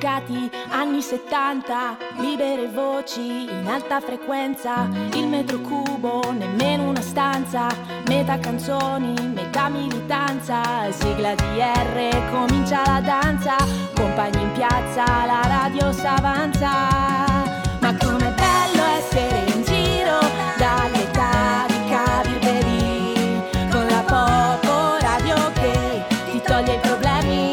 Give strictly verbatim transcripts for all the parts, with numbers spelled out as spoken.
mancati anni settanta, libere voci in alta frequenza, il metro cubo, nemmeno una stanza, metà canzoni, metà militanza, sigla D R, comincia la danza, compagni in piazza, la radio s'avanza. Ma com'è bello essere in giro dall'età di Cavilberi, con la Popo Radio che ti toglie i problemi.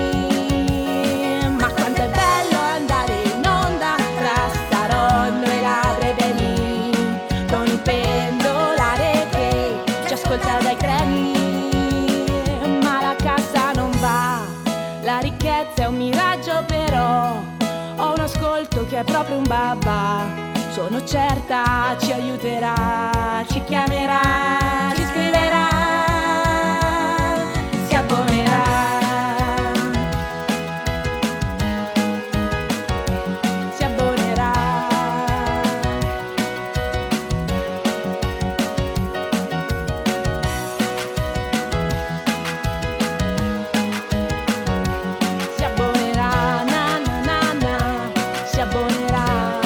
Ma quanto è bello andare in onda tra Starollo e la Brebemi, con il pendolare che ci ascolta dai treni. Ma la cassa non va, la ricchezza è un miraggio, però ho un ascolto che è proprio un babà. Sono certa ci aiuterà, ci chiamerà, ci scriverà, si abbonerà. Si abbonerà. Si abbonerà, na na na na, si abbonerà.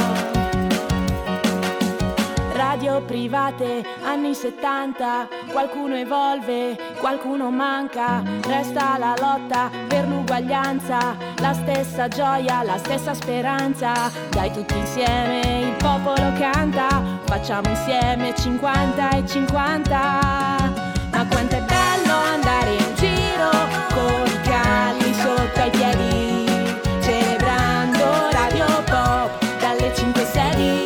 Radio private, anni settanta, qualcuno evolve, qualcuno manca, resta la lotta per l'uguaglianza, la stessa gioia, la stessa speranza, dai tutti insieme il popolo canta, facciamo insieme cinquanta e cinquanta. Ma quanto è bello andare in giro con i calli sotto ai piedi, celebrando Radio Pop dalle cinque sedi.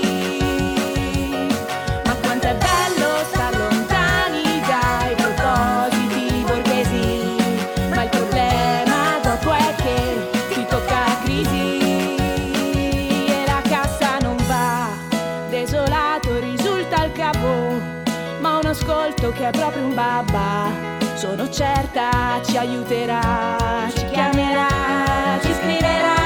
Ascolto che è proprio un babà, sono certa ci aiuterà, ci chiamerà, ci scriverà.